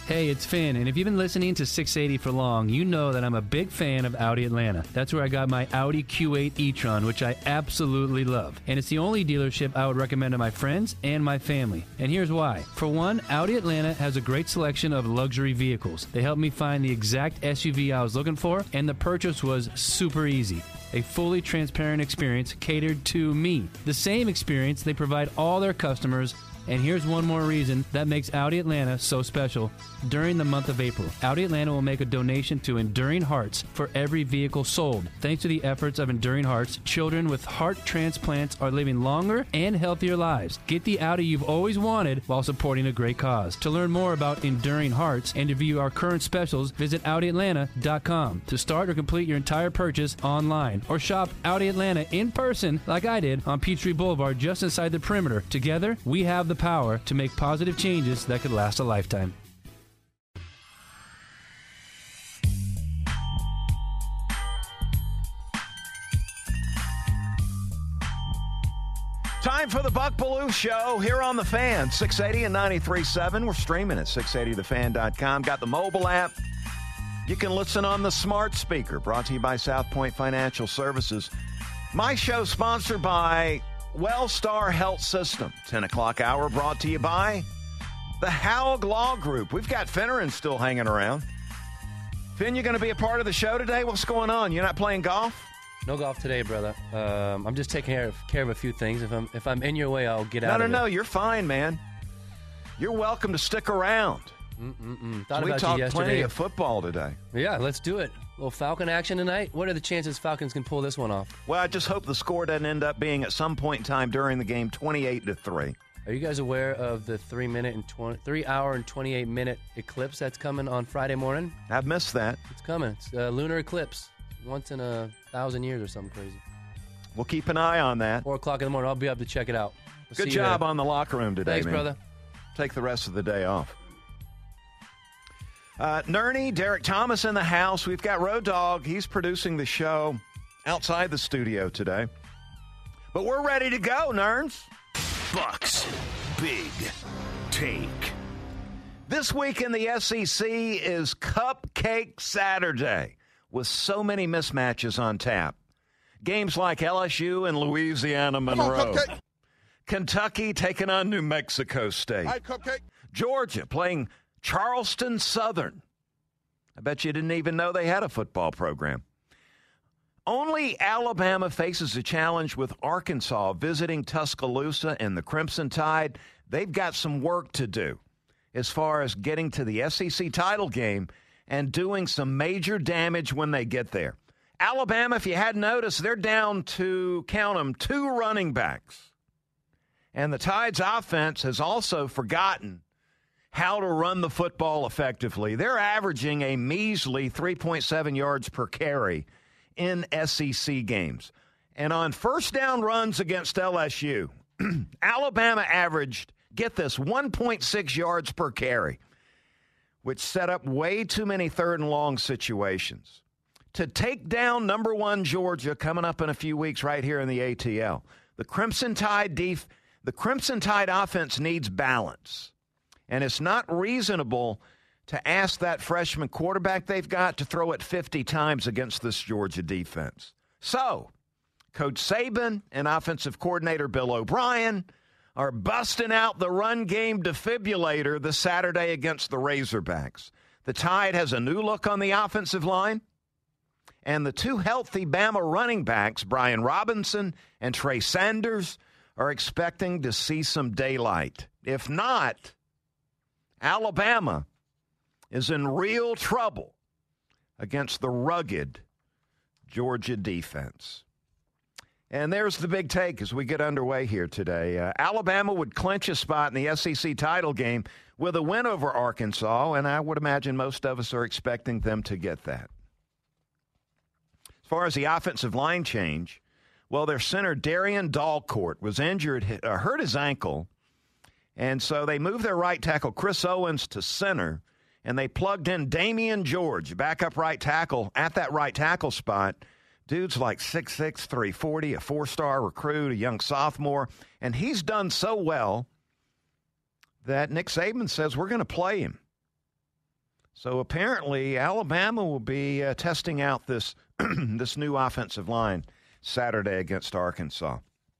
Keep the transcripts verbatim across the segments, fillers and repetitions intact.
Hey, it's Finn, and if you've been listening to six eighty for long, you know that I'm a big fan of Audi Atlanta. That's where I got my Audi Q eight e-tron, which I absolutely love. And it's the only dealership I would recommend to my friends and my family. And here's why. For one, Audi Atlanta has a great selection of luxury vehicles. They helped me find the exact S U V I was looking for, and the purchase was super easy. A fully transparent experience catered to me. The same experience they provide all their customers. And here's one more reason that makes Audi Atlanta so special. During the month of April, Audi Atlanta will make a donation to Enduring Hearts for every vehicle sold. Thanks to the efforts of Enduring Hearts, children with heart transplants are living longer and healthier lives. Get the Audi you've always wanted while supporting a great cause. To learn more about Enduring Hearts and to view our current specials, visit Audi Atlanta dot com. To start or complete your entire purchase online, or shop Audi Atlanta in person like I did on Peachtree Boulevard just inside the perimeter. Together, we have the power to make positive changes that could last a lifetime. Time for the Buck Belue Show here on The Fan, six eighty and ninety-three point seven. We're streaming at six eighty the fan dot com. Got the mobile app. You can listen on the smart speaker, brought to you by South Point Financial Services. My show sponsored by Wellstar Health System. ten o'clock hour brought to you by the Haug Law Group. We've got Finneran still hanging around. Finn, you going to be a part of the show today? What's going on? You're not playing golf? No golf today, brother. Um, I'm just taking care of, care of a few things. If I'm if I'm in your way, I'll get no, out no, of it. No, no, no. You're fine, man. You're welcome to stick around. Mm-mm-mm. Thought So we about talked you yesterday. plenty of football today. Yeah, let's do it. A little Falcon action tonight. What are the chances Falcons can pull this one off? Well, I just hope the score doesn't end up being at some point in time during the game twenty-eight to three. Are you guys aware of the three minute and twenty, three hour and twenty-eight minute eclipse that's coming on Friday morning? I've missed that. It's coming. It's a lunar eclipse. Once in a thousand years or something crazy. We'll keep an eye on that. Four o'clock in the morning. I'll be up to check it out. We'll Good see you job there. on the locker room today, Thanks, man. brother. Take the rest of the day off. Uh, Nerney, Derek Thomas in the house. We've got Road Dogg. He's producing the show outside the studio today. But we're ready to go, Nerns. Bucks Big Take. This week in the S E C is Cupcake Saturday with so many mismatches on tap. Games like L S U and Louisiana Monroe. Come on, Kentucky taking on New Mexico State. Hi, Cupcake. Georgia playing Charleston Southern. I bet you didn't even know they had a football program. Only Alabama faces a challenge with Arkansas visiting Tuscaloosa and the Crimson Tide. They've got some work to do as far as getting to the S E C title game and doing some major damage when they get there. Alabama, if you hadn't noticed, they're down to, count them, two running backs. And the Tide's offense has also forgotten how to run the football effectively. They're averaging a measly three point seven yards per carry in S E C games. And on first down runs against L S U, Alabama averaged, get this, one point six yards per carry, which set up way too many third and long situations. To take down number one Georgia coming up in a few weeks right here in the A T L, the Crimson Tide def- the Crimson Tide offense needs balance. And it's not reasonable to ask that freshman quarterback they've got to throw it fifty times against this Georgia defense. So, Coach Saban and offensive coordinator Bill O'Brien are busting out the run game defibrillator this Saturday against the Razorbacks. The Tide has a new look on the offensive line, and the two healthy Bama running backs, Brian Robinson and Trey Sanders, are expecting to see some daylight. If not, Alabama is in real trouble against the rugged Georgia defense. And there's the big take as we get underway here today. Uh, Alabama would clinch a spot in the S E C title game with a win over Arkansas, and I would imagine most of us are expecting them to get that. As far as the offensive line change, well, their center, Darian Dalcourt, was injured, uh, hurt his ankle, and so they moved their right tackle, Chris Owens, to center, and they plugged in Damian George, backup right tackle, at that right tackle spot. Dude's like six six, three forty, a four-star recruit, a young sophomore, and he's done so well that Nick Saban says we're going to play him. So apparently Alabama will be uh, testing out this this new offensive line Saturday against Arkansas.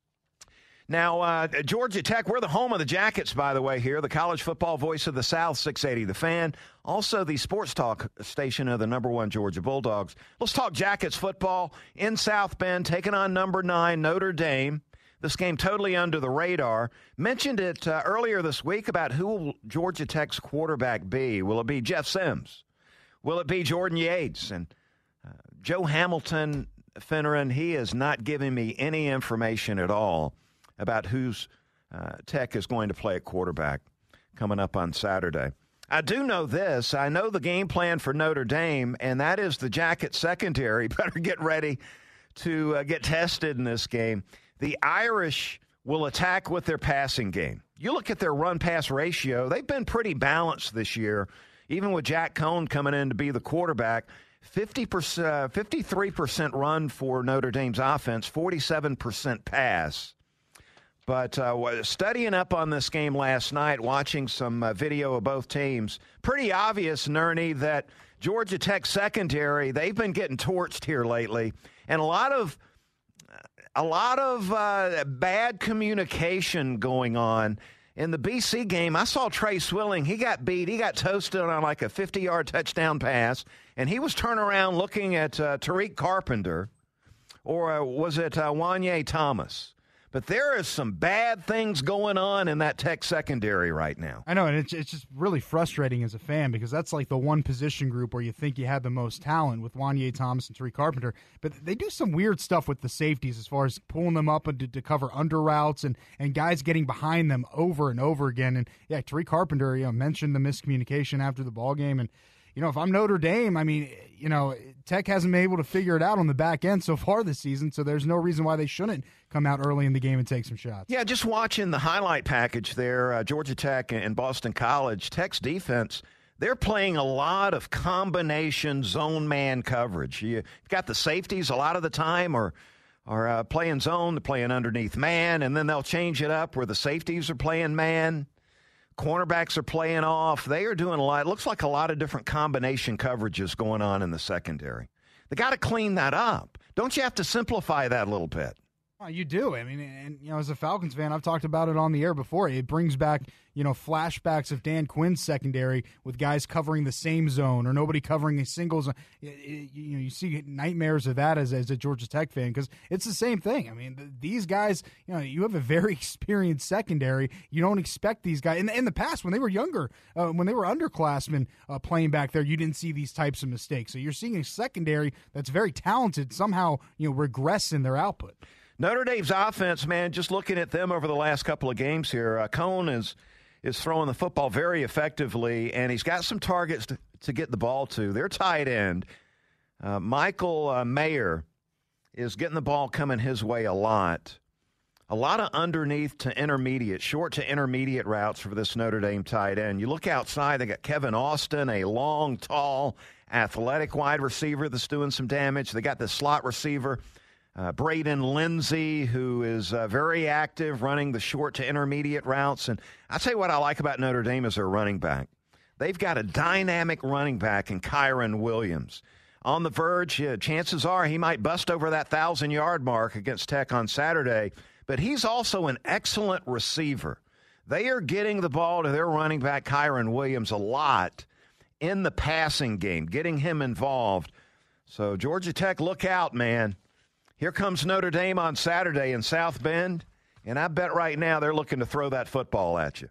Now, uh, Georgia Tech, we're the home of the Jackets, by the way, here. The college football voice of the South, six eighty The Fan. Also the sports talk station of the number one Georgia Bulldogs. Let's talk Jackets football in South Bend, taking on number nine Notre Dame. This game totally under the radar. Mentioned it uh, earlier this week about who will Georgia Tech's quarterback be. Will it be Jeff Sims? Will it be Jordan Yates? And uh, Joe Hamilton, Finneran, he is not giving me any information at all about who's uh, Tech is going to play at quarterback coming up on Saturday. I do know this. I know the game plan for Notre Dame, and that is the Jacket secondary better get ready to uh, get tested in this game. The Irish will attack with their passing game. You look at their run-pass ratio, they've been pretty balanced this year, even with Jack Cohn coming in to be the quarterback. fifty percent, uh, fifty-three percent run for Notre Dame's offense, forty-seven percent pass. But uh, studying up on this game last night, watching some uh, video of both teams, pretty obvious, Nerney, that Georgia Tech secondary, they've been getting torched here lately. And a lot of a lot of uh, bad communication going on. In the B C game, I saw Trey Swilling. He got beat. He got toasted on like a fifty-yard touchdown pass. And he was turning around looking at uh, Tariq Carpenter, or uh, was it uh, Wanye Thomas? But there is some bad things going on in that Tech secondary right now. I know, and it's, it's just really frustrating as a fan because that's like the one position group where you think you had the most talent with Wanye Thomas and Tariq Carpenter. But they do some weird stuff with the safeties as far as pulling them up to, to cover under routes and, and guys getting behind them over and over again. And, yeah, Tariq Carpenter, you know, mentioned the miscommunication after the ball game. And, you know, if I'm Notre Dame, I mean, you know, Tech hasn't been able to figure it out on the back end so far this season, so there's no reason why they shouldn't come out early in the game and take some shots. Yeah, just watching the highlight package there, uh, Georgia Tech and Boston College, Tech's defense, they're playing a lot of combination zone man coverage. You've got the safeties a lot of the time are, are uh, playing zone, they're playing underneath man, and then they'll change it up where the safeties are playing man. Cornerbacks are playing off. They are doing a lot. It looks like a lot of different combination coverages going on in the secondary. They got to clean that up. Don't you have to simplify that a little bit? Oh, you do. I mean, and, you know, as a Falcons fan, I've talked about it on the air before. It brings back, you know, flashbacks of Dan Quinn's secondary with guys covering the same zone or nobody covering a single zone. You, you know, you see nightmares of that as, as a Georgia Tech fan because it's the same thing. I mean, the, these guys, you know, you have a very experienced secondary. You don't expect these guys. In, in the past, when they were younger, uh, when they were underclassmen uh, playing back there, you didn't see these types of mistakes. So you're seeing a secondary that's very talented somehow, you know, regress in their output. Notre Dame's offense, man, just looking at them over the last couple of games here, uh, Cohn is is throwing the football very effectively, and he's got some targets to, to get the ball to. Their tight end, uh, Michael uh, Mayer, is getting the ball coming his way a lot. A lot of underneath to intermediate, short to intermediate routes for this Notre Dame tight end. You look outside, they got Kevin Austin, a long, tall, athletic wide receiver that's doing some damage. They got the slot receiver, Uh, Braden Lindsey, who is uh, very active running the short to intermediate routes. And I'll tell you what I like about Notre Dame is their running back. They've got a dynamic running back in Kyron Williams. On the verge, uh, chances are he might bust over that one thousand-yard mark against Tech on Saturday. But he's also an excellent receiver. They are getting the ball to their running back, Kyron Williams, a lot in the passing game, getting him involved. So Georgia Tech, look out, man. Here comes Notre Dame on Saturday in South Bend, and I bet right now they're looking to throw that football at you.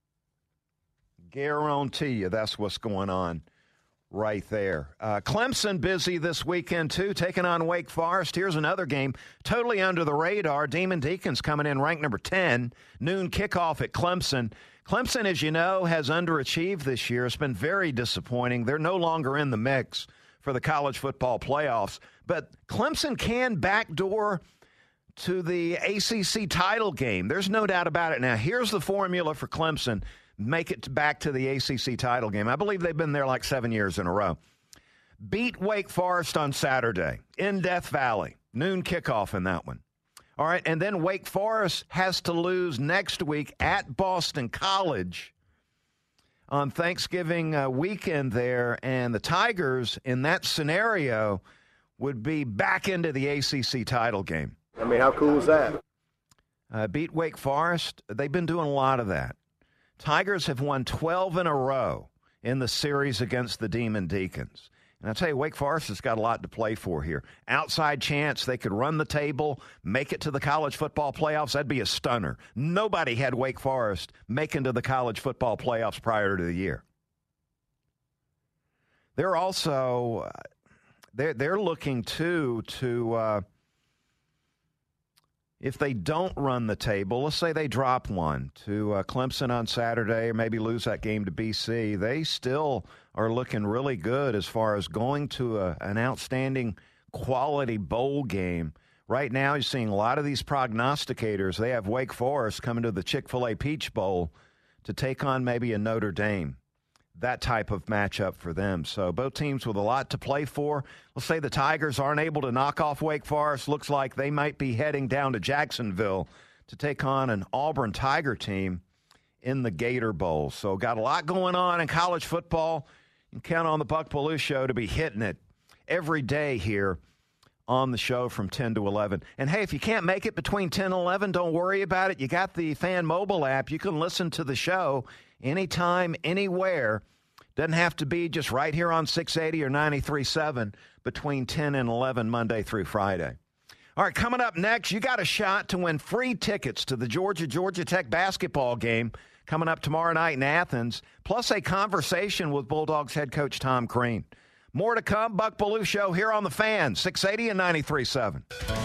Guarantee you that's what's going on right there. Uh, Clemson busy this weekend, too, taking on Wake Forest. Here's another game totally under the radar. Demon Deacons coming in ranked number ten. Noon kickoff at Clemson. Clemson, as you know, has underachieved this year. It's been very disappointing. They're no longer in the mix for the college football playoffs. But Clemson can backdoor to the A C C title game. There's no doubt about it. Now, here's the formula for Clemson. Make it back to the A C C title game. I believe they've been there like seven years in a row. Beat Wake Forest on Saturday in Death Valley. Noon kickoff in that one. All right, and then Wake Forest has to lose next week at Boston College on Thanksgiving uh, weekend there, and the Tigers in that scenario would be back into the A C C title game. I mean, how cool is that? Uh, beat Wake Forest. They've been doing a lot of that. Tigers have won twelve in a row in the series against the Demon Deacons. And I'll tell you, Wake Forest has got a lot to play for here. Outside chance they could run the table, make it to the college football playoffs. That'd be a stunner. Nobody had Wake Forest make into the college football playoffs prior to the year. They're also uh, they're they're looking too to uh, if they don't run the table, let's say they drop one to uh, Clemson on Saturday or maybe lose that game to B C, they still are looking really good as far as going to a, an outstanding quality bowl game. Right now, you're seeing a lot of these prognosticators. They have Wake Forest coming to the Chick-fil-A Peach Bowl to take on maybe a Notre Dame. That type of matchup for them. So both teams with a lot to play for. Let's say the Tigers aren't able to knock off Wake Forest. Looks like they might be heading down to Jacksonville to take on an Auburn Tiger team in the Gator Bowl. So got a lot going on in college football. You can count on the Buck Belue Show to be hitting it every day here on the show from ten to eleven. And, hey, if you can't make it between ten and eleven, don't worry about it. You got the Fan Mobile app. You can listen to the show anytime, anywhere. Doesn't have to be just right here on six eighty or ninety-three point seven between ten and eleven Monday through Friday. All right, coming up next, you got a shot to win free tickets to the Georgia-Georgia Tech basketball game coming up tomorrow night in Athens, plus a conversation with Bulldogs head coach Tom Crean. More to come. Buck Belue Show here on the Fan, six eighty and ninety-three point seven.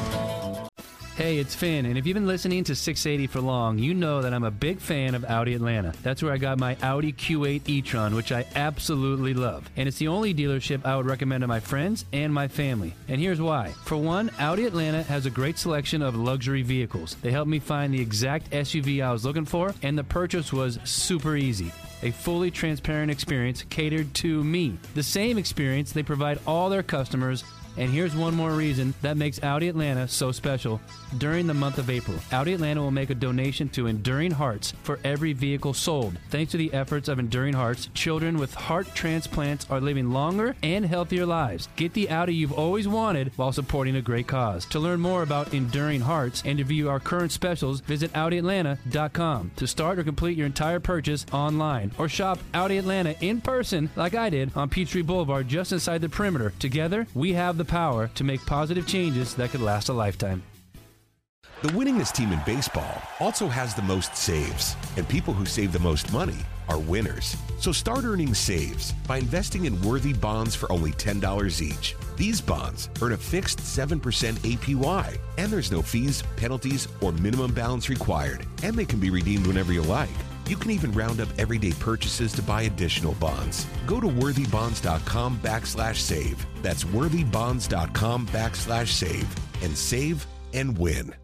Hey, it's Finn, and if you've been listening to six eighty for long, you know that I'm a big fan of Audi Atlanta. That's where I got my Audi Q eight e-tron, which I absolutely love. And it's the only dealership I would recommend to my friends and my family. And here's why. For one, Audi Atlanta has a great selection of luxury vehicles. They helped me find the exact S U V I was looking for, and the purchase was super easy. A fully transparent experience catered to me. The same experience they provide all their customers. And here's one more reason that makes Audi Atlanta so special. During the month of April, Audi Atlanta will make a donation to Enduring Hearts for every vehicle sold. Thanks to the efforts of Enduring Hearts, children with heart transplants are living longer and healthier lives. Get the Audi you've always wanted while supporting a great cause. To learn more about Enduring Hearts and to view our current specials, visit Audi Atlanta dot com. To start or complete your entire purchase online, or shop Audi Atlanta in person like I did on Peachtree Boulevard just inside the perimeter. Together, we have the power to make positive changes that could last a lifetime. The winningest team in baseball also has the most saves, and people who save the most money are winners. So start earning saves by investing in Worthy bonds for only ten dollars each. These bonds earn a fixed seven percent A P Y, and there's no fees, penalties, or minimum balance required, and they can be redeemed whenever you like. You can even round up everyday purchases to buy additional bonds. Go to worthybonds.com backslash save. That's worthybonds.com backslash save. And save and win.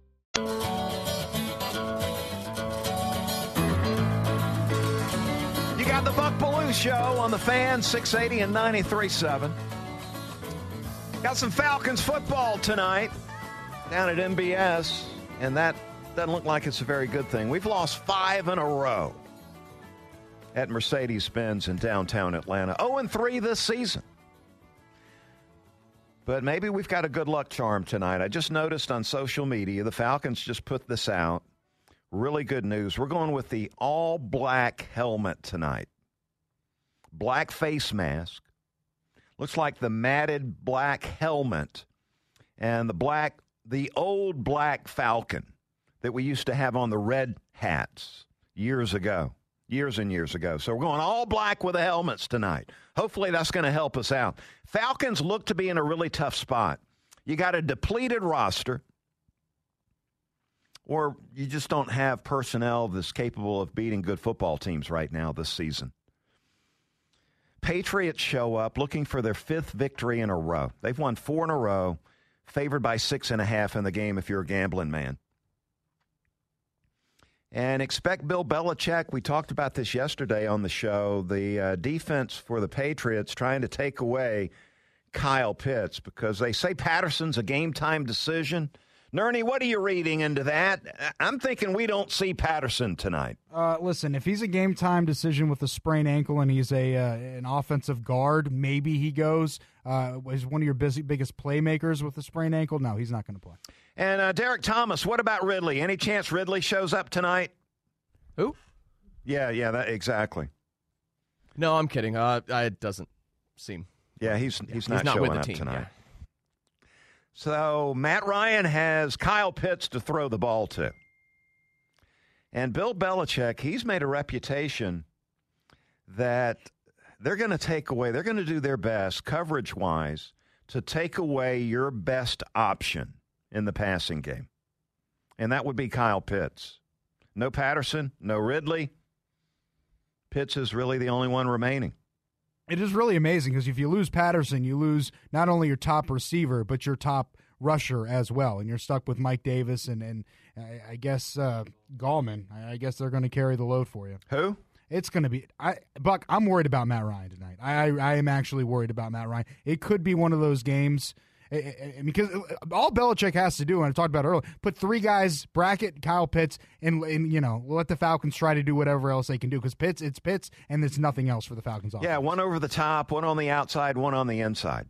You got the Buck Belue Show on the Fan, six eighty and ninety-three point seven. Got some Falcons football tonight down at M B S, and that doesn't look like it's a very good thing. We've lost five in a row at Mercedes-Benz in downtown Atlanta. oh and three this season. But maybe we've got a good luck charm tonight. I just noticed on social media, the Falcons just put this out. Really good news. We're going with the all-black helmet tonight. Black face mask. Looks like the matted black helmet and the black, the old black Falcon that we used to have on the red hats years ago, years and years ago. So we're going all black with the helmets tonight. Hopefully that's going to help us out. Falcons look to be in a really tough spot. You got a depleted roster, or you just don't have personnel that's capable of beating good football teams right now this season. Patriots show up looking for their fifth victory in a row. They've won four in a row, favored by six and a half in the game if you're a gambling man. And expect Bill Belichick. We talked about this yesterday on the show. The uh, defense for the Patriots trying to take away Kyle Pitts because they say Patterson's a game-time decision. Nerney, what are you reading into that? I'm thinking we don't see Patterson tonight. Uh, listen, if he's a game-time decision with a sprained ankle and he's a uh, an offensive guard, maybe he goes. Uh, is one of your busy, biggest playmakers with a sprained ankle? No, he's not going to play. And uh, Derek Thomas, what about Ridley? Any chance Ridley shows up tonight? Who? Yeah, yeah, that, exactly. No, I'm kidding. Uh, it doesn't seem. Yeah, he's he's not he's not showing with the up team, tonight. yeah. So Matt Ryan has Kyle Pitts to throw the ball to. And Bill Belichick, he's made a reputation that they're going to take away, they're going to do their best coverage-wise to take away your best option in the passing game. And that would be Kyle Pitts. No Patterson, no Ridley. Pitts is really the only one remaining. It is really amazing because if you lose Patterson, you lose not only your top receiver, but your top rusher as well. And you're stuck with Mike Davis and, and I, I guess uh, Gallman. I, I guess they're going to carry the load for you. Who? It's going to be I, – Buck, I'm worried about Matt Ryan tonight. I, I am actually worried about Matt Ryan. It could be one of those games – because all Belichick has to do, and I talked about it earlier, put three guys, bracket Kyle Pitts, and, and you know, let the Falcons try to do whatever else they can do. Because Pitts, it's Pitts, and it's nothing else for the Falcons offense. Yeah, one over the top, one on the outside, one on the inside.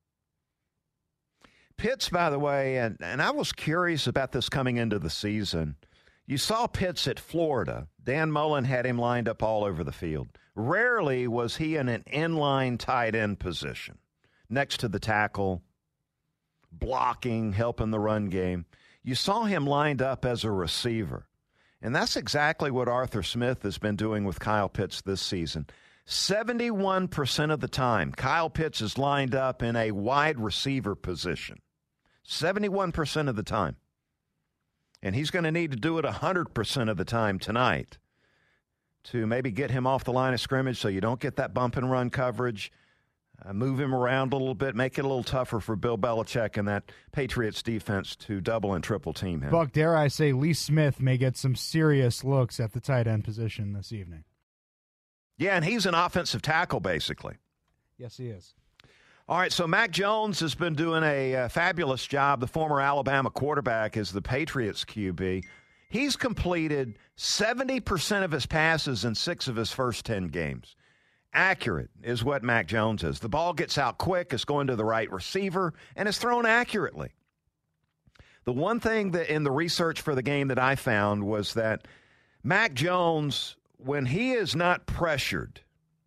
Pitts, by the way, and, and I was curious about this coming into the season. You saw Pitts at Florida. Dan Mullen had him lined up all over the field. Rarely was he in an inline tight end position next to the tackle, blocking, helping the run game. You saw him lined up as a receiver. And that's exactly what Arthur Smith has been doing with Kyle Pitts this season. seventy-one percent of the time, Kyle Pitts is lined up in a wide receiver position. seventy-one percent of the time. And he's going to need to do it one hundred percent of the time tonight to maybe get him off the line of scrimmage so you don't get that bump and run coverage. Uh, move him around a little bit, make it a little tougher for Bill Belichick and that Patriots defense to double and triple team him. Buck, dare I say, Lee Smith may get some serious looks at the tight end position this evening. Yeah, and he's an offensive tackle, basically. Yes, he is. All right, so Mac Jones has been doing a uh, fabulous job. The former Alabama quarterback is the Patriots Q B. He's completed seventy percent of his passes in six of his first ten games. Accurate is what Mac Jones is. The ball gets out quick, it's going to the right receiver, and it's thrown accurately. The one thing that in the research for the game that I found was that Mac Jones, when he is not pressured,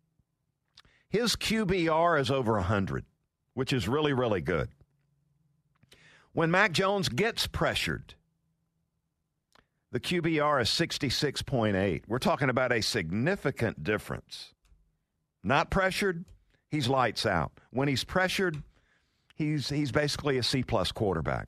his Q B R is over one hundred, which is really, really good. When Mac Jones gets pressured, the Q B R is sixty-six point eight. We're talking about a significant difference. Not pressured, he's lights out. When he's pressured, he's he's basically a C-plus quarterback.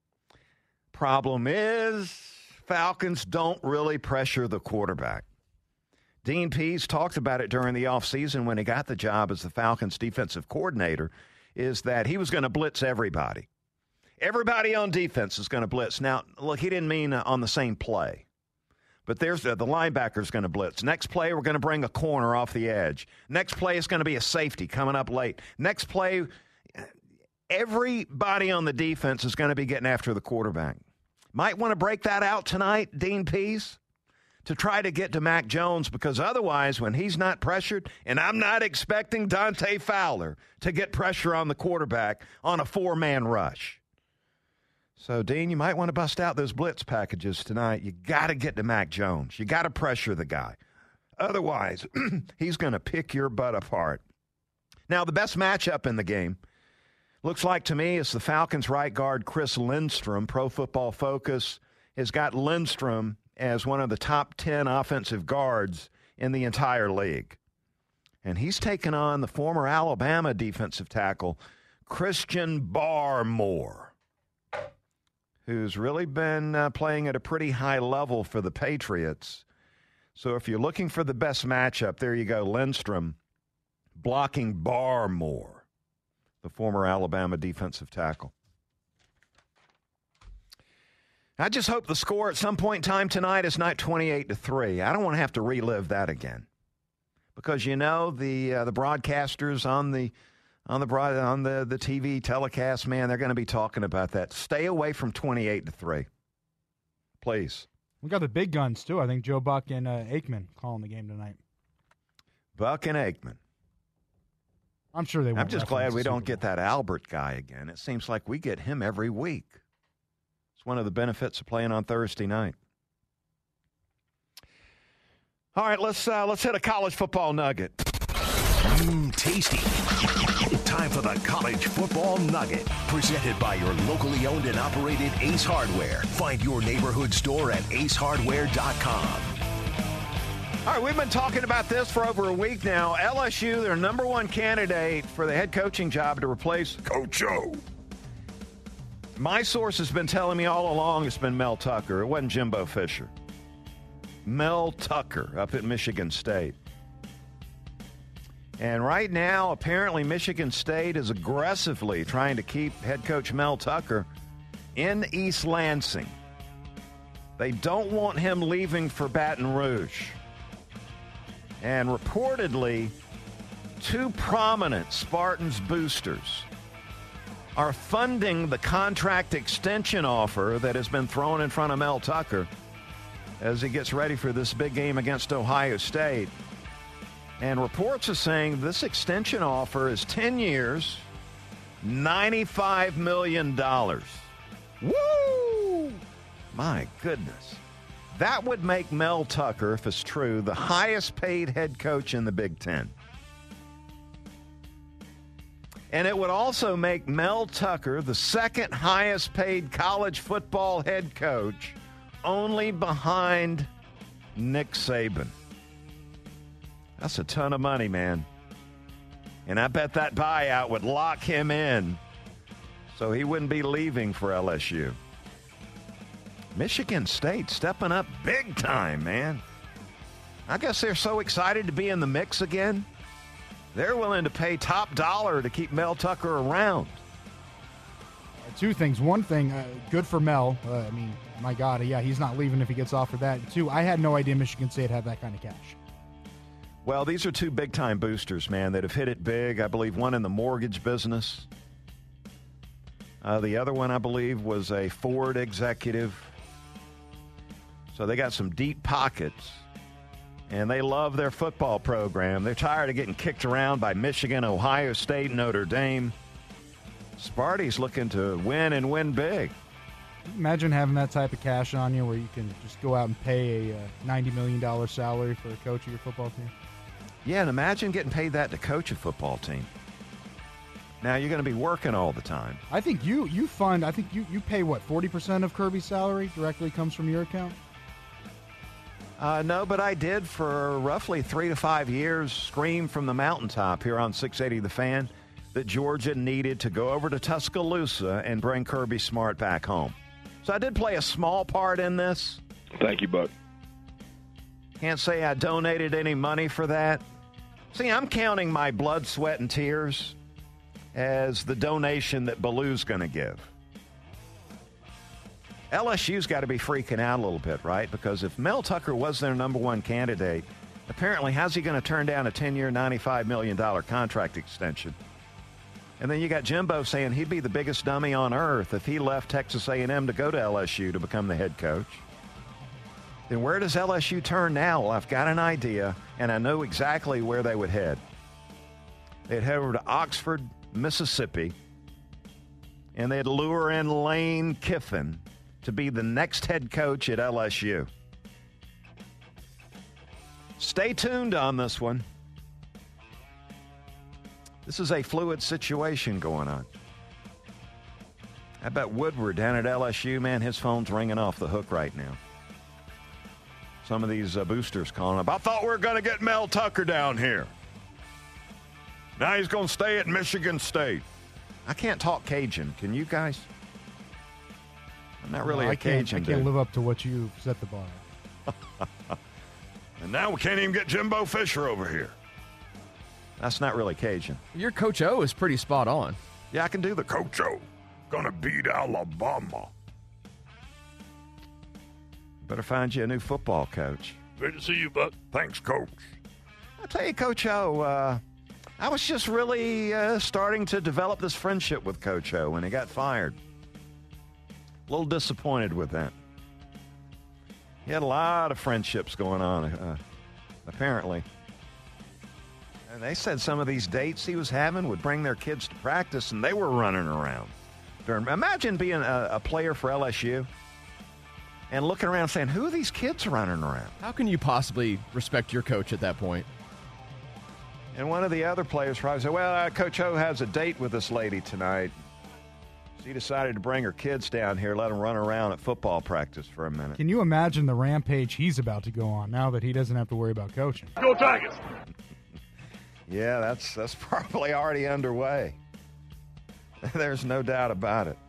Problem is, Falcons don't really pressure the quarterback. Dean Pease talked about it during the offseason when he got the job as the Falcons defensive coordinator, is that he was going to blitz everybody. Everybody on defense is going to blitz. Now, look, he didn't mean on the same play. But there's the, the linebacker's going to blitz. Next play, we're going to bring a corner off the edge. Next play is going to be a safety coming up late. Next play, everybody on the defense is going to be getting after the quarterback. Might want to break that out tonight, Dean Pease, to try to get to Mac Jones, because otherwise, when he's not pressured, and I'm not expecting Dante Fowler to get pressure on the quarterback on a four-man rush. So, Dean, you might want to bust out those blitz packages tonight. You got to get to Mac Jones. You got to pressure the guy. Otherwise, he's going to pick your butt apart. Now, the best matchup in the game looks like to me is the Falcons' right guard, Chris Lindstrom. Pro Football Focus has got Lindstrom as one of the top ten offensive guards in the entire league. And he's taken on the former Alabama defensive tackle, Christian Barmore, who's really been uh, playing at a pretty high level for the Patriots. So if you're looking for the best matchup, there you go, Lindstrom blocking Barmore, the former Alabama defensive tackle. I just hope the score at some point in time tonight is not twenty-eight to three. I don't want to have to relive that again. Because, you know, the uh, the broadcasters on the on the broad, on the, the T V telecast, man, they're going to be talking about that. Stay away from twenty-eight to three. Please. We got the big guns, too. I think Joe Buck and uh, Aikman calling the game tonight. Buck and Aikman. I'm sure they won't. I'm just glad reference we the don't Super get Bowl. that Albert guy again. It seems like we get him every week. It's one of the benefits of playing on Thursday night. All right, let's uh, let's hit a college football nugget. Mmm, tasty. Time for the College Football Nugget. Presented by your locally owned and operated Ace Hardware. Find your neighborhood store at ace hardware dot com. All right, we've been talking about this for over a week now. L S U, their number one candidate for the head coaching job to replace Coach O. My source has been telling me all along it's been Mel Tucker. It wasn't Jimbo Fisher. Mel Tucker up at Michigan State. And right now, apparently, Michigan State is aggressively trying to keep head coach Mel Tucker in East Lansing. They don't want him leaving for Baton Rouge. And reportedly, two prominent Spartans boosters are funding the contract extension offer that has been thrown in front of Mel Tucker as he gets ready for this big game against Ohio State. And reports are saying this extension offer is ten years, ninety-five million dollars. Woo! My goodness. That would make Mel Tucker, if it's true, the highest paid head coach in the Big Ten. And it would also make Mel Tucker the second highest paid college football head coach, only behind Nick Saban. That's a ton of money, man. And I bet that buyout would lock him in so he wouldn't be leaving for L S U. Michigan State stepping up big time, man. I guess they're so excited to be in the mix again. They're willing to pay top dollar to keep Mel Tucker around. Two things. One thing, uh, good for Mel. Uh, I mean, my God, yeah, he's not leaving if he gets offered that. Two, I had no idea Michigan State had that kind of cash. Well, these are two big-time boosters, man, that have hit it big. I believe one in the mortgage business. Uh, the other one, I believe, was a Ford executive. So they got some deep pockets, and they love their football program. They're tired of getting kicked around by Michigan, Ohio State, Notre Dame. Sparty's looking to win and win big. Imagine having that type of cash on you where you can just go out and pay a uh, ninety million dollars salary for a coach of your football team. Yeah, and imagine getting paid that to coach a football team. Now, you're going to be working all the time. I think you you fund, I think you, you pay, what, forty percent of Kirby's salary directly comes from your account? Uh, no, but I did for roughly three to five years scream from the mountaintop here on six eighty The Fan that Georgia needed to go over to Tuscaloosa and bring Kirby Smart back home. So I did play a small part in this. Thank you, Buck. Can't say I donated any money for that. See, I'm counting my blood, sweat, and tears as the donation that Baloo's going to give. L S U's got to be freaking out a little bit, right? Because if Mel Tucker was their number one candidate, apparently how's he going to turn down a ten-year, ninety-five million dollars contract extension? And then you got Jimbo saying he'd be the biggest dummy on earth if he left Texas A and M to go to L S U to become the head coach. Then where does L S U turn now? Well, I've got an idea, and I know exactly where they would head. They'd head over to Oxford, Mississippi, and they'd lure in Lane Kiffin to be the next head coach at L S U. Stay tuned on this one. This is a fluid situation going on. How about Woodward down at L S U? Man, his phone's ringing off the hook right now. Some of these uh, boosters calling up. I thought we were going to get Mel Tucker down here. Now he's going to stay at Michigan State. I can't talk Cajun. Can you guys? I'm not really no, a I can't, Cajun I can't dude. live up to what you set the bar at. And now we can't even get Jimbo Fisher over here. That's not really Cajun. Your Coach O is pretty spot on. Yeah, I can do the Coach O. Gonna beat Alabama. Better find you a new football coach. Great to see you, Buck. Thanks, Coach. I'll tell you, Coach O, uh, I was just really uh, starting to develop this friendship with Coach O when he got fired. A little disappointed with that. He had a lot of friendships going on, uh, apparently. And they said some of these dates he was having would bring their kids to practice, and they were running around. During, imagine being a, a player for L S U and looking around saying, who are these kids running around? How can you possibly respect your coach at that point? And one of the other players probably said, well, uh, Coach O has a date with this lady tonight. So he decided to bring her kids down here, let them run around at football practice for a minute. Can you imagine the rampage he's about to go on now that he doesn't have to worry about coaching? Go Tigers! Yeah, that's that's probably already underway. There's no doubt about it.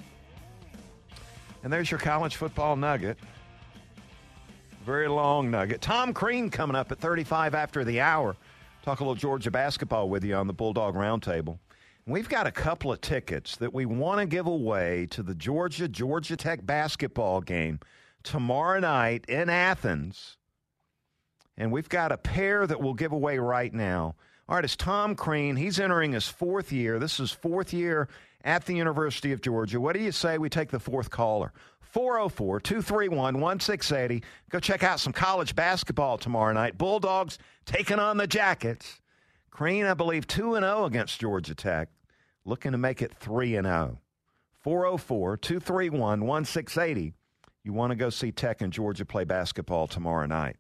And there's your college football nugget. Very long nugget. Tom Crean coming up at thirty-five after the hour. Talk a little Georgia basketball with you on the Bulldog Roundtable. We've got a couple of tickets that we want to give away to the Georgia-Georgia Tech basketball game tomorrow night in Athens. And we've got a pair that we'll give away right now. All right, it's Tom Crean. He's entering his fourth year. This is fourth year at the University of Georgia. What do you say we take the fourth caller? four oh four, two three one, one six eight oh. Go check out some college basketball tomorrow night. Bulldogs taking on the Jackets. Crean, I believe, two and oh against Georgia Tech. Looking to make it three and oh. four oh four, two three one, one six eight oh. You want to go see Tech and Georgia play basketball tomorrow night.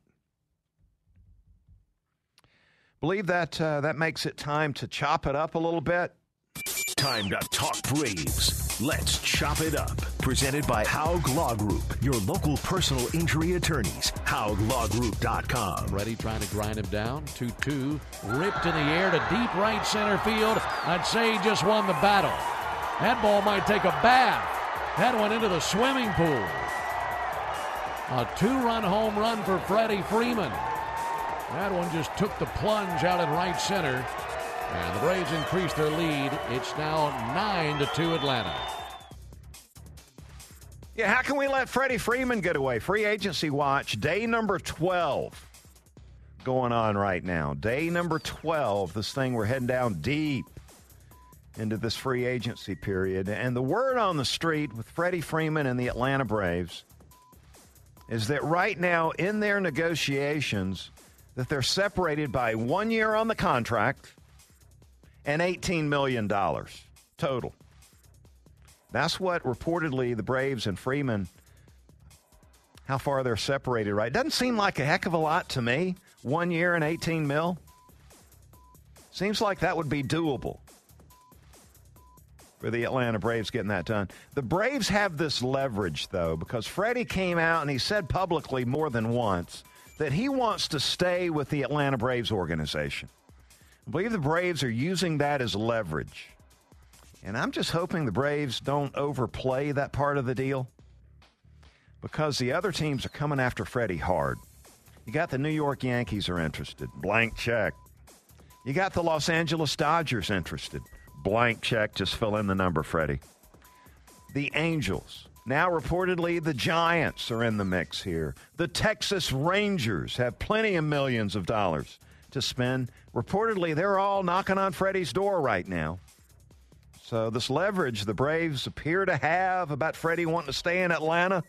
Believe that uh, that makes it time to chop it up a little bit. Time to talk Braves. Let's chop it up. Presented by Haug Law Group, your local personal injury attorneys. Haug Law Group dot com. Ready, trying to grind him down. two two. Ripped in the air to deep right center field. I'd say he just won the battle. That ball might take a bath. That went into the swimming pool. A two-run home run for Freddie Freeman. That one just took the plunge out in right center. And the Braves increase their lead. It's now nine to two Atlanta. Yeah, how can we let Freddie Freeman get away? Free agency watch, day number twelve going on right now. Day number twelve, this thing, we're heading down deep into this free agency period. And the word on the street with Freddie Freeman and the Atlanta Braves is that right now in their negotiations that they're separated by one year on the contract and eighteen million dollars total. That's what reportedly the Braves and Freeman, how far they're separated, right? Doesn't seem like a heck of a lot to me. One year and eighteen mil. Seems like that would be doable for the Atlanta Braves getting that done. The Braves have this leverage, though, because Freddie came out and he said publicly more than once that he wants to stay with the Atlanta Braves organization. I believe the Braves are using that as leverage. And I'm just hoping the Braves don't overplay that part of the deal because the other teams are coming after Freddie hard. You got the New York Yankees are interested. Blank check. You got the Los Angeles Dodgers interested. Blank check. Just fill in the number, Freddie. The Angels. Now reportedly the Giants are in the mix here. The Texas Rangers have plenty of millions of dollars to spend. Reportedly, they're all knocking on Freddie's door right now. So this leverage the Braves appear to have about Freddie wanting to stay in Atlanta,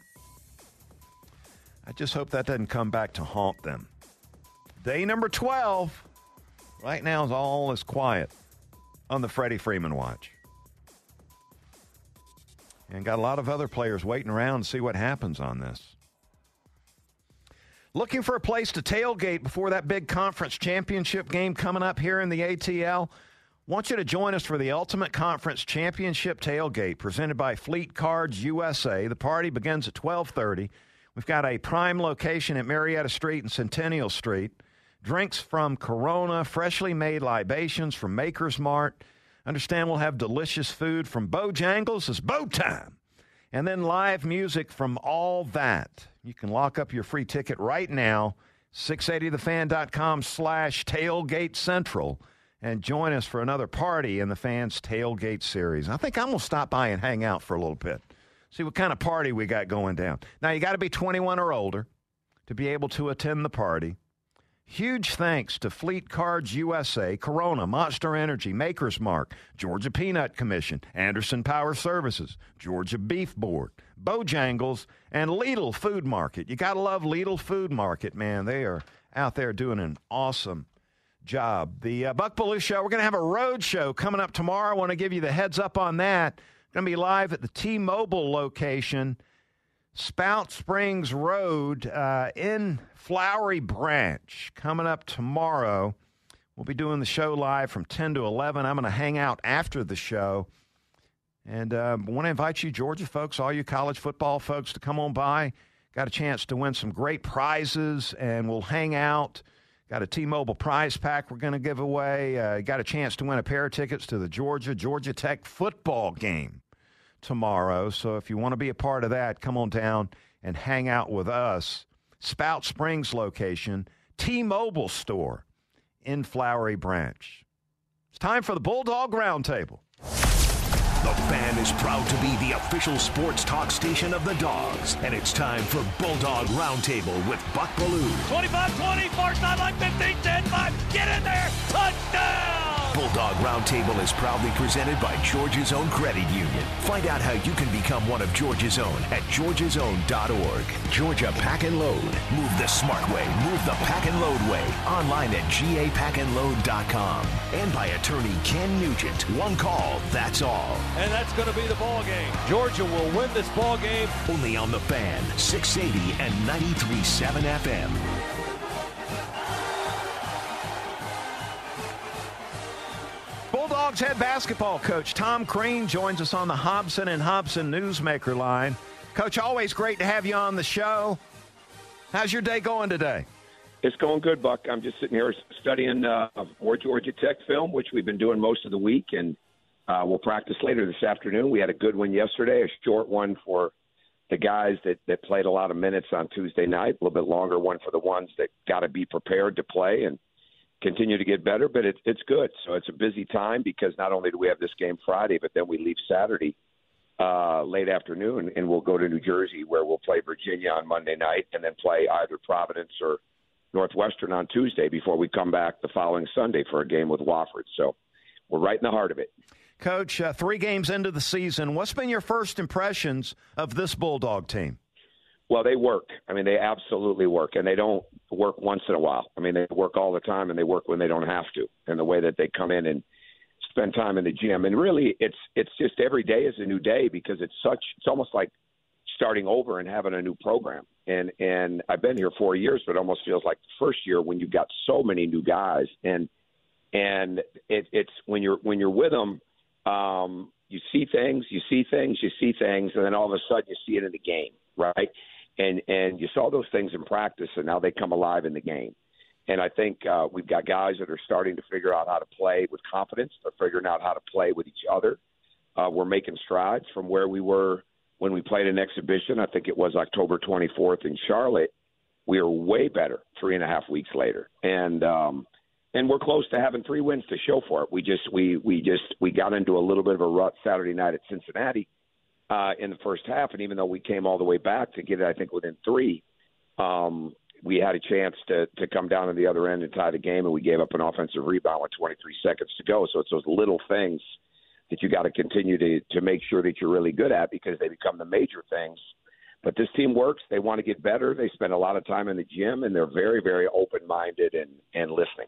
I just hope that doesn't come back to haunt them. Day number twelve. Right now is all is quiet on the Freddie Freeman watch. And got a lot of other players waiting around to see what happens on this. Looking for a place to tailgate before that big conference championship game coming up here in the A T L? Want you to join us for the Ultimate Conference Championship Tailgate presented by Fleet Cards U S A. The party begins at twelve thirty. We've got a prime location at Marietta Street and Centennial Street. Drinks from Corona, freshly made libations from Maker's Mart. Understand we'll have delicious food from Bojangles. It's Bo time. And then live music from All That. You can lock up your free ticket right now, six eighty the fan dot com slash tailgate central, and join us for another party in the Fans Tailgate Series. I think I'm going to stop by and hang out for a little bit, see what kind of party we got going down. Now, you got to be twenty-one or older to be able to attend the party. Huge thanks to Fleet Cards U S A, Corona, Monster Energy, Maker's Mark, Georgia Peanut Commission, Anderson Power Services, Georgia Beef Board, Bojangles, and Lidl Food Market. You got to love Lidl Food Market, man. They are out there doing an awesome job. The uh, Buck Belue Show, we're going to have a road show coming up tomorrow. I want to give you the heads up on that. Going to be live at the T-Mobile location, Spout Springs Road uh, in Flowery Branch. Coming up tomorrow, we'll be doing the show live from ten to eleven. I'm going to hang out after the show. And uh, I want to invite you, Georgia folks, all you college football folks, to come on by. Got a chance to win some great prizes, and we'll hang out. Got a T-Mobile prize pack we're going to give away. Uh, got a chance to win a pair of tickets to the Georgia, Georgia Tech football game tomorrow. So if you want to be a part of that, come on down and hang out with us. Spout Springs location, T-Mobile store in Flowery Branch. It's time for the Bulldog Roundtable. The Fan is proud to be the official sports talk station of the Dogs, and it's time for Bulldog Roundtable with Buck Belue. twenty-five twenty, far sideline, fifteen ten five, get in there, touchdown! Bulldog Roundtable is proudly presented by Georgia's Own Credit Union. Find out how you can become one of Georgia's Own at georgias own dot org. Georgia Pack and Load. Move the smart way. Move the Pack and Load way. Online at g a pack and load dot com. And by attorney Ken Nugent. One call, that's all. And that's going to be the ball game. Georgia will win this ball game. Only on the Fan, six eighty and ninety-three point seven F M. Bulldogs head basketball coach Tom Crean joins us on the Hobson and Hobson Newsmaker line. Coach, always great to have you on the show. How's your day going today? It's going good, Buck. I'm just sitting here studying uh, more Georgia Tech film, which we've been doing most of the week, and uh, we'll practice later this afternoon. We had a good one yesterday, a short one for the guys that, that played a lot of minutes on Tuesday night, a little bit longer one for the ones that got to be prepared to play and continue to get better, but it, it's good. So it's a busy time because not only do we have this game Friday, but then we leave Saturday uh, late afternoon, and we'll go to New Jersey where we'll play Virginia on Monday night and then play either Providence or Northwestern on Tuesday before we come back the following Sunday for a game with Wofford. So we're right in the heart of it. Coach, uh, three games into the season, what's been your first impressions of this Bulldog team? Well, they work. I mean, they absolutely work, and they don't work once in a while. I mean, they work all the time, and they work when they don't have to, and the way that they come in and spend time in the gym. And really, it's it's just every day is a new day because it's such – it's almost like starting over and having a new program. And and I've been here four years, but it almost feels like the first year when you've got so many new guys. And and it, it's when you're when you're with them, um, you see things, you see things, you see things, and then all of a sudden you see it in the game, right? And and you saw those things in practice, and now they come alive in the game. And I think uh, we've got guys that are starting to figure out how to play with confidence. They're figuring out how to play with each other. Uh, we're making strides from where we were when we played an exhibition. I think it was October twenty-fourth in Charlotte. We are way better three and a half weeks later, and um, and we're close to having three wins to show for it. We just we we just we got into a little bit of a rut Saturday night at Cincinnati. Uh, in the first half, and even though we came all the way back to get it, I think, within three, um, we had a chance to to come down to the other end and tie the game, and we gave up an offensive rebound with twenty-three seconds to go. So it's those little things that you got to continue to to make sure that you're really good at because they become the major things. But this team works. They want to get better. They spend a lot of time in the gym, and they're very, very open-minded and, and listening.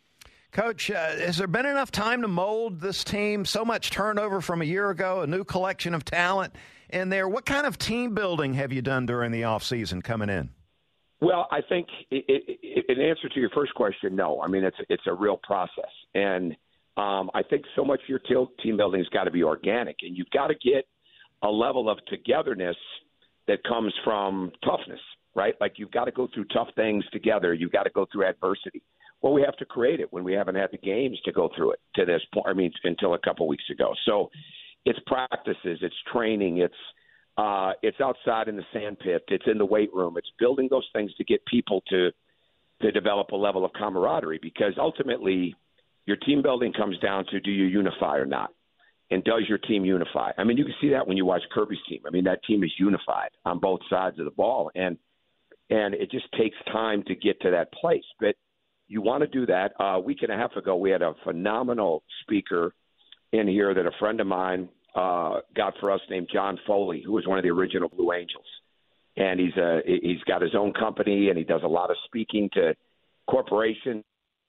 Coach, uh, has there been enough time to mold this team? So much turnover from a year ago, a new collection of talent in there. What kind of team building have you done during the offseason coming in? Well, I think it, it, in answer to your first question, no. I mean, it's it's a real process. And um, I think so much of your team building has got to be organic. And you've got to get a level of togetherness that comes from toughness, right? Like you've got to go through tough things together. You've got to go through adversity. Well, we have to create it when we haven't had the games to go through it to this point. I mean, until a couple weeks ago. So it's practices, it's training, it's uh, it's outside in the sand pit, it's in the weight room, it's building those things to get people to to develop a level of camaraderie. Because ultimately, your team building comes down to do you unify or not, and does your team unify? I mean, you can see that when you watch Kirby's team. I mean, that team is unified on both sides of the ball, and and it just takes time to get to that place, but. you want to do that. Uh, a week and a half ago, we had a phenomenal speaker in here that a friend of mine uh, got for us named John Foley, who was one of the original Blue Angels. And he's a, he's got his own company, and he does a lot of speaking to corporations.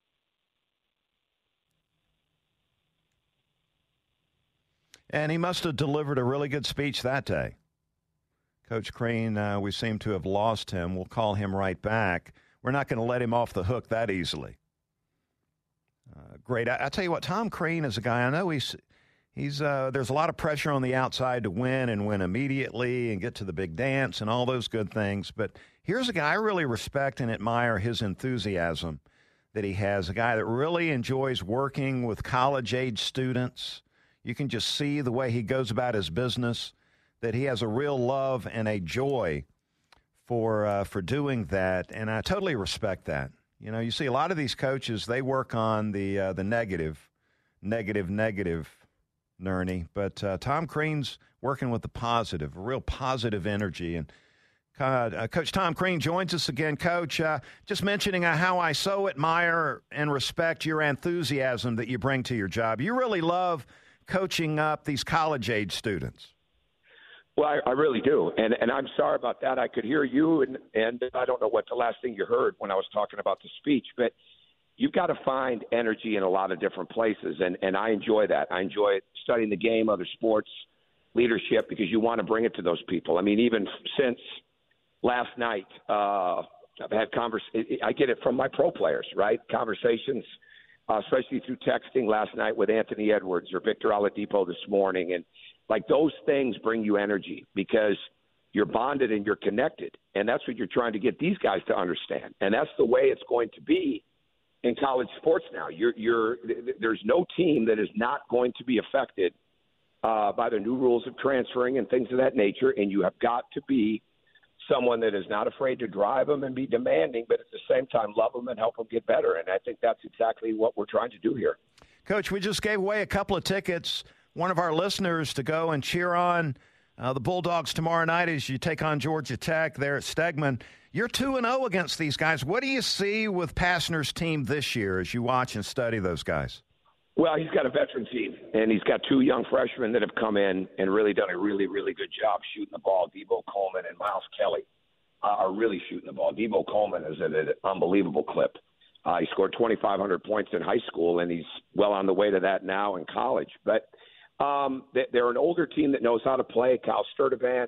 And he must have delivered a really good speech that day. Coach Crean, uh, we seem to have lost him. We'll call him right back. We're not going to let him off the hook that easily. Uh, great. I, I tell you what, Tom Crean is a guy, I know he's he's uh, there's a lot of pressure on the outside to win and win immediately and get to the big dance and all those good things. But here's a guy I really respect and admire his enthusiasm that he has, a guy that really enjoys working with college-age students. You can just see the way he goes about his business, that he has a real love and a joy for uh, for doing that, and I totally respect that. You know, you see a lot of these coaches, they work on the uh, the negative, negative, negative, Nerney, but uh, Tom Crean's working with the positive, a real positive energy. And uh, uh, Coach Tom Crean joins us again. Coach, uh, just mentioning uh, how I so admire and respect your enthusiasm that you bring to your job. You really love coaching up these college-age students. Well, I, I really do, and and I'm sorry about that. I could hear you, and and I don't know what the last thing you heard when I was talking about the speech, but you've got to find energy in a lot of different places, and and I enjoy that. I enjoy studying the game, other sports, leadership, because you want to bring it to those people. I mean, even since last night, uh, I've had convers. I get it from my pro players, right? Conversations, uh, especially through texting last night with Anthony Edwards or Victor Oladipo this morning, and like those things bring you energy because you're bonded and you're connected. And that's what you're trying to get these guys to understand. And that's the way it's going to be in college sports now. You're, you're, there's no team that is not going to be affected uh, by the new rules of transferring and things of that nature. And you have got to be someone that is not afraid to drive them and be demanding, but at the same time love them and help them get better. And I think that's exactly what we're trying to do here. Coach, we just gave away a couple of tickets, one of our listeners, to go and cheer on uh, the Bulldogs tomorrow night as you take on Georgia Tech there at Stegman. You're two and oh against these guys. What do you see with Pastner's team this year as you watch and study those guys? Well, he's got a veteran team, and he's got two young freshmen that have come in and really done a really, really good job shooting the ball. Debo Coleman and Miles Kelly uh, are really shooting the ball. Debo Coleman is at an unbelievable clip. Uh, he scored twenty-five hundred points in high school, and he's well on the way to that now in college. But um, they're an older team that knows how to play. Cal Sturdivant,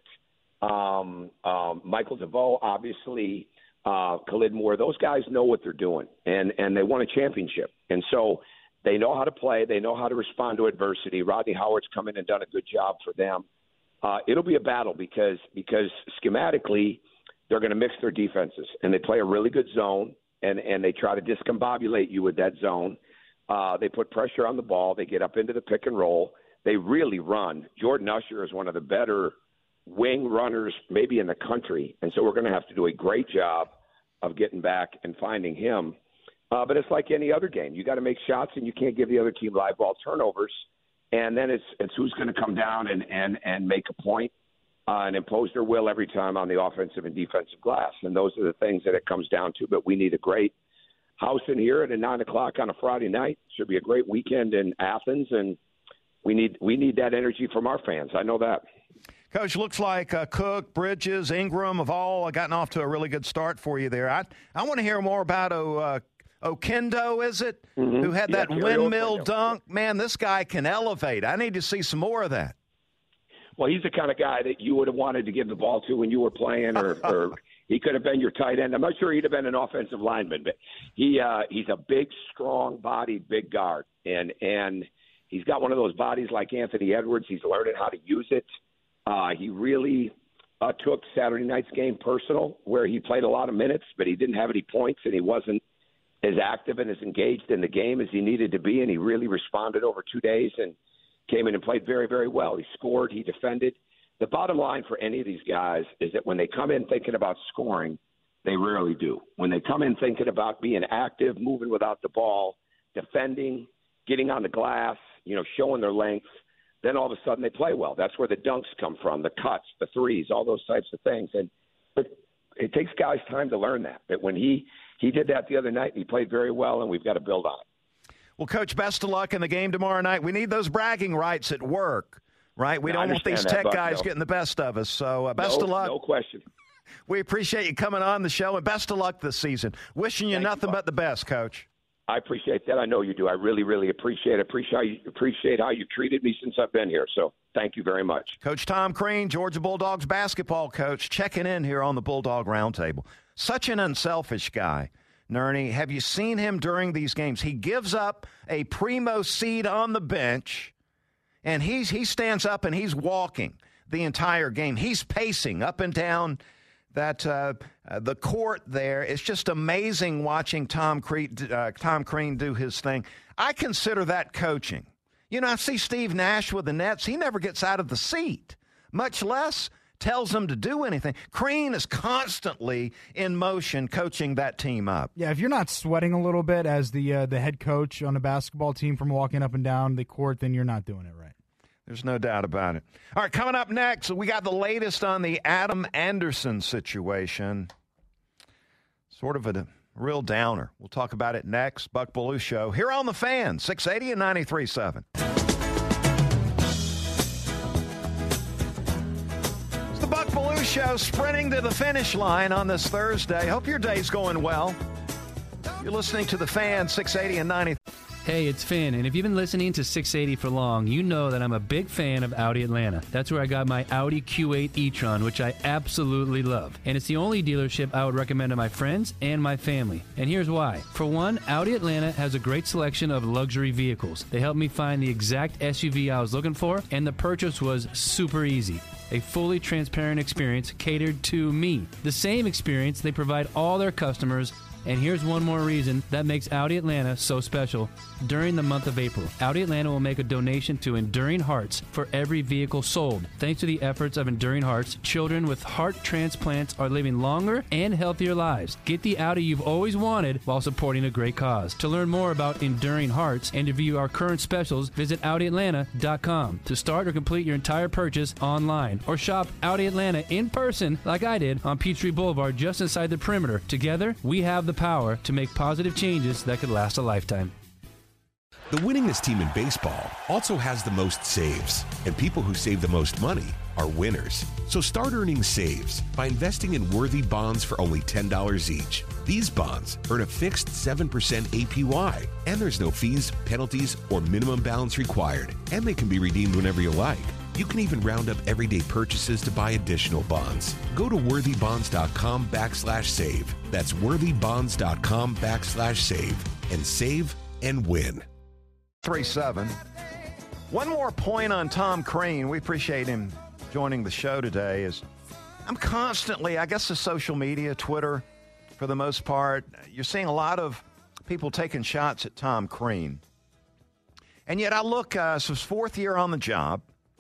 um, um, Michael DeVoe, obviously, uh, Khalid Moore. Those guys know what they're doing, and, and they won a championship. And so they know how to play. They know how to respond to adversity. Rodney Howard's come in and done a good job for them. Uh, it'll be a battle because because schematically they're going to mix their defenses, and they play a really good zone, and, and they try to discombobulate you with that zone. Uh, they put pressure on the ball. They get up into the pick and roll. They really run. Jordan Usher is one of the better wing runners maybe in the country, and so we're going to have to do a great job of getting back and finding him. Uh, but it's like any other game. You got to make shots, and you can't give the other team live ball turnovers. And then it's it's who's going to come down and, and, and make a point uh, and impose their will every time on the offensive and defensive glass. And those are the things that it comes down to. But we need a great house in here at nine o'clock on a Friday night. Should be a great weekend in Athens, and we need we need that energy from our fans. I know that. Coach, looks like uh, Cook, Bridges, Ingram have all gotten off to a really good start for you there. I I want to hear more about uh, Okendo, is it, mm-hmm. who had that yeah, windmill dunk? Man, this guy can elevate. I need to see some more of that. Well, he's the kind of guy that you would have wanted to give the ball to when you were playing, or, or he could have been your tight end. I'm not sure he'd have been an offensive lineman, but he uh, he's a big, strong-bodied, big guard, and and he's got one of those bodies like Anthony Edwards. He's learning how to use it. Uh, he really uh, took Saturday night's game personal, where he played a lot of minutes, but he didn't have any points, and he wasn't as active and as engaged in the game as he needed to be, and he really responded over two days and came in and played very, very well. He scored. He defended. The bottom line for any of these guys is that when they come in thinking about scoring, they rarely do. When they come in thinking about being active, moving without the ball, defending, getting on the glass, you know, showing their length, then all of a sudden they play well. That's where the dunks come from, the cuts, the threes, all those types of things. And but it takes guys time to learn that. That when he he did that the other night, and he played very well, and we've got to build on it. Well, Coach, best of luck in the game tomorrow night. We need those bragging rights at work, right? We No, don't want these that, tech Buck, guys no. getting the best of us. So uh, best no, of luck. No question. We appreciate you coming on the show, and best of luck this season. Wishing you Thank nothing you, but the best, Coach. I appreciate that. I know you do. I really, really appreciate it. Appreciate how you, appreciate how you've treated me since I've been here. So thank you very much. Coach Tom Crean, Georgia Bulldogs basketball coach, checking in here on the Bulldog Roundtable. Such an unselfish guy. Nerney, have you seen him during these games? He gives up a primo seat on the bench, and he's he stands up and he's walking the entire game. He's pacing up and down that uh, uh, the court there. It's just amazing watching Tom Crean, uh, Tom Crean do his thing. I consider that coaching. You know, I see Steve Nash with the Nets. He never gets out of the seat, much less tells them to do anything. Crean is constantly in motion coaching that team up. Yeah, if you're not sweating a little bit as the uh, the head coach on a basketball team from walking up and down the court, then you're not doing it right. There's no doubt about it. All right, coming up next, we got the latest on the Adam Anderson situation. Sort of a real downer. We'll talk about it next. Buck Belue Show here on The Fan, six eighty and ninety-three point seven. It's the Buck Belue Show sprinting to the finish line on this Thursday. Hope your day's going well. You're listening to The Fan, six eighty and ninety-three. Hey, it's Finn, and if you've been listening to six eighty for long, you know that I'm a big fan of Audi Atlanta. That's where I got my Audi Q eight e-tron, which I absolutely love. And it's the only dealership I would recommend to my friends and my family. And here's why. For one, Audi Atlanta has a great selection of luxury vehicles. They helped me find the exact S U V I was looking for, and the purchase was super easy. A fully transparent experience catered to me. The same experience they provide all their customers. And here's one more reason that makes Audi Atlanta so special. During the month of April, Audi Atlanta will make a donation to Enduring Hearts for every vehicle sold. Thanks to the efforts of Enduring Hearts, children with heart transplants are living longer and healthier lives. Get the Audi you've always wanted while supporting a great cause. To learn more about Enduring Hearts and to view our current specials, visit Audi Atlanta dot com. To start or complete your entire purchase online, or shop Audi Atlanta in person like I did on Peachtree Boulevard just inside the perimeter. Together, we have the power to make positive changes that could last a lifetime. The winningest team in baseball also has the most saves, and people who save the most money are winners. So start earning saves by investing in worthy bonds for only ten dollars each. These bonds earn a fixed seven percent A P Y, and there's no fees, penalties, or minimum balance required, and they can be redeemed whenever you like. You can even round up everyday purchases to buy additional bonds. Go to worthybonds.com backslash save. That's worthybonds.com backslash save and save and win. three seven. One more point on Tom Crean. We appreciate him joining the show today. Is I'm constantly, I guess the social media, Twitter, for the most part, you're seeing a lot of people taking shots at Tom Crean. And yet I look, uh, it's his fourth year on the job.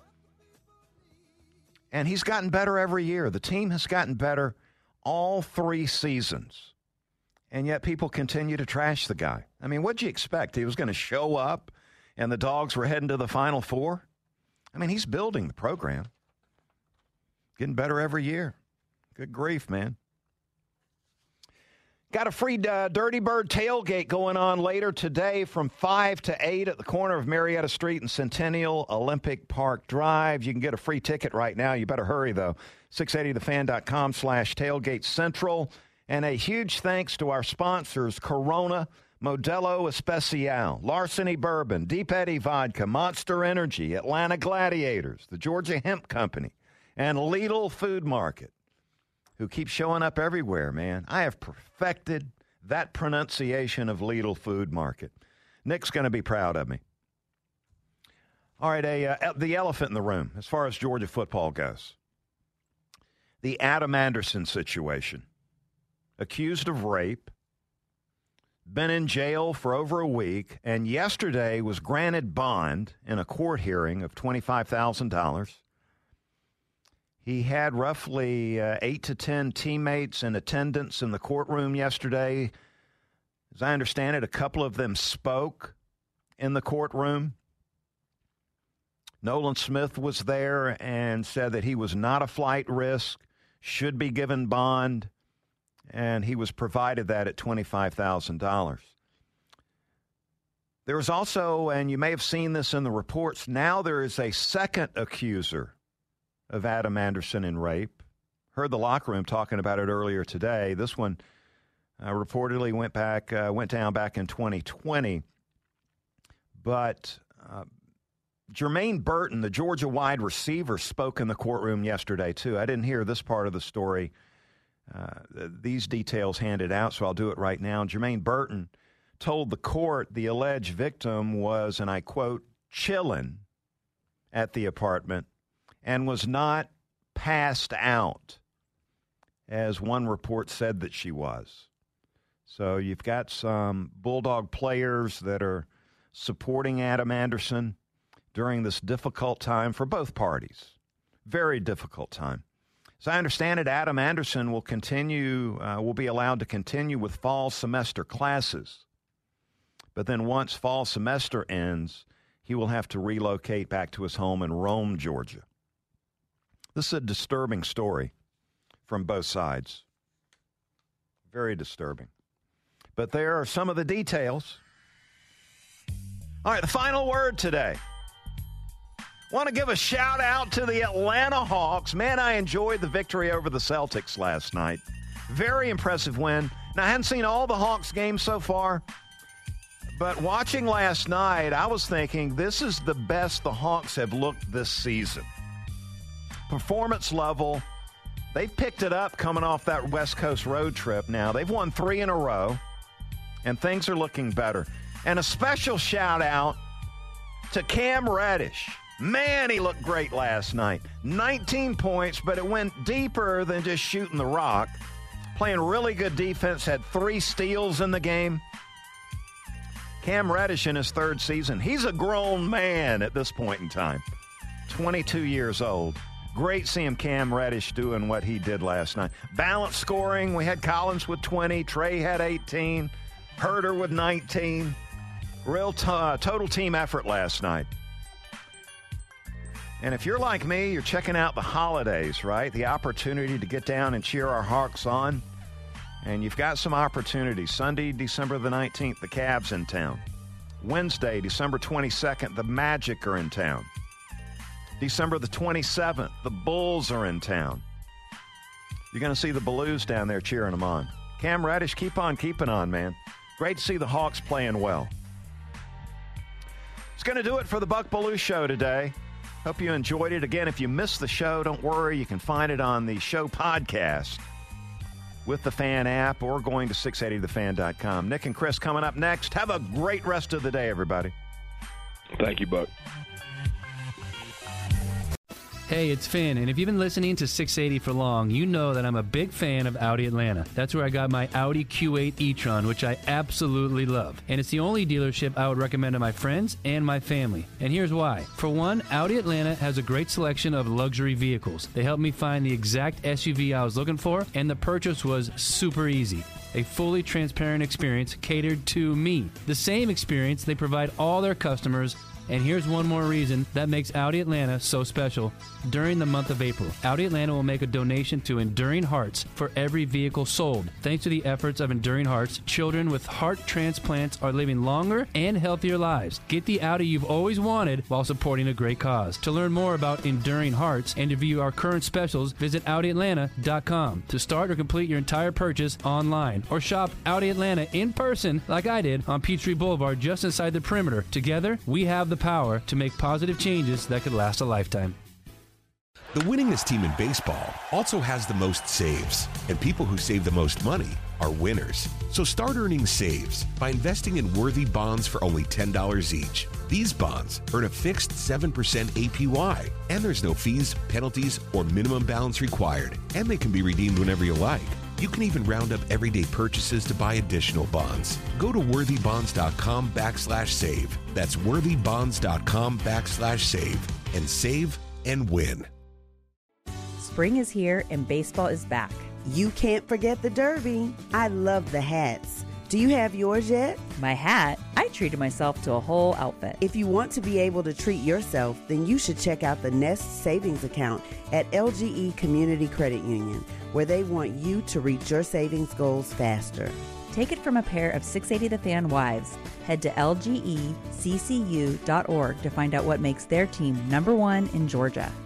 And he's gotten better every year. The team has gotten better all three seasons. And yet people continue to trash the guy. I mean, what'd you expect? He was going to show up and the Dogs were heading to the Final Four? I mean, he's building the program. Getting better every year. Good grief, man. Got a free uh, Dirty Bird tailgate going on later today from five to eight at the corner of Marietta Street and Centennial Olympic Park Drive. You can get a free ticket right now. You better hurry, though. six eighty the fan dot com slash tailgate central. And a huge thanks to our sponsors, Corona, Modelo Especial, Larceny Bourbon, Deep Eddy Vodka, Monster Energy, Atlanta Gladiators, the Georgia Hemp Company, and Lidl Food Market, who keep showing up everywhere, man. I have perfected that pronunciation of Lidl Food Market. Nick's going to be proud of me. All right, a, uh, the elephant in the room as far as Georgia football goes. The Adam Anderson situation. Accused of rape, been in jail for over a week, and yesterday was granted bond in a court hearing of twenty-five thousand dollars. He had roughly uh, eight to ten teammates in attendance in the courtroom yesterday. As I understand it, a couple of them spoke in the courtroom. Nolan Smith was there and said that he was not a flight risk, should be given bond. and he was provided that at twenty-five thousand dollars. There was also, and you may have seen this in the reports, now there is a second accuser of Adam Anderson in rape. Heard the locker room talking about it earlier today. This one uh, reportedly went back, uh, went down back in twenty twenty. But uh, Jermaine Burton, the Georgia wide receiver, spoke in the courtroom yesterday, too. I didn't hear this part of the story, uh, these details handed out, so I'll do it right now. Jermaine Burton told the court the alleged victim was, and I quote, chilling at the apartment and was not passed out, as one report said that she was. So you've got some Bulldog players that are supporting Adam Anderson during this difficult time for both parties. Very difficult time. As I understand it, Adam Anderson will continue, uh, will be allowed to continue with fall semester classes. But then once fall semester ends, he will have to relocate back to his home in Rome, Georgia. This is a disturbing story from both sides. Very disturbing. But there are some of the details. All right, the final word today. Want to give a shout out to the Atlanta Hawks. Man, I enjoyed the victory over the Celtics last night. Very impressive win. Now, I hadn't seen all the Hawks games so far, but watching last night, I was thinking this is the best the Hawks have looked this season. Performance level, they've picked it up coming off that West Coast road trip now. They've won three in a row, and things are looking better. And a special shout out to Cam Reddish. Man, he looked great last night. nineteen points, but it went deeper than just shooting the rock. Playing really good defense, had three steals in the game. Cam Reddish in his third season. He's a grown man at this point in time. twenty-two years old. Great seeing Cam Reddish doing what he did last night. Balanced scoring. We had Collins with twenty. Trey had eighteen. Herter with nineteen. Real t- uh, total team effort last night. And if you're like me, you're checking out the holidays, right? The opportunity to get down and cheer our Hawks on. And you've got some opportunities. Sunday, December the nineteenth, the Cavs in town. Wednesday, December twenty-second, the Magic are in town. December the twenty-seventh, the Bulls are in town. You're going to see the Blues down there cheering them on. Cam Reddish, keep on keeping on, man. Great to see the Hawks playing well. It's going to do it for the Buck Belue Show today. Hope you enjoyed it. Again, if you missed the show, don't worry. You can find it on the show podcast with the Fan app or going to six eighty the fan dot com. Nick and Chris coming up next. Have a great rest of the day, everybody. Thank you, Buck. Hey, it's Finn, and if you've been listening to six eighty for long, you know that I'm a big fan of Audi Atlanta. That's where I got my Audi Q eight e-tron, which I absolutely love. And it's the only dealership I would recommend to my friends and my family. And here's why. For one, Audi Atlanta has a great selection of luxury vehicles. They helped me find the exact S U V I was looking for, and the purchase was super easy. A fully transparent experience catered to me. The same experience they provide all their customers. And here's one more reason that makes Audi Atlanta so special. During the month of April, Audi Atlanta will make a donation to Enduring Hearts for every vehicle sold. Thanks to the efforts of Enduring Hearts, children with heart transplants are living longer and healthier lives. Get the Audi you've always wanted while supporting a great cause. To learn more about Enduring Hearts and to view our current specials, visit Audi Atlanta dot com. To start or complete your entire purchase online, or shop Audi Atlanta in person like I did on Peachtree Boulevard just inside the perimeter. Together, we have the power to make positive changes that could last a lifetime. The winningest team in baseball also has the most saves, and people who save the most money are winners. So start earning saves by investing in worthy bonds for only ten dollars each. These bonds earn a fixed seven percent A P Y, and there's no fees, penalties, or minimum balance required, and they can be redeemed whenever you like. You can even round up everyday purchases to buy additional bonds. Go to worthybonds.com backslash save. That's worthybonds.com backslash save and save and win. Spring is here and baseball is back. You can't forget the Derby. I love the hats. Do you have yours yet? My hat? I treated myself to a whole outfit. If you want to be able to treat yourself, then you should check out the Nest Savings Account at L G E Community Credit Union, where they want you to reach your savings goals faster. Take it from a pair of six eighty The Fan wives. Head to L G E C C U dot org to find out what makes their team number one in Georgia.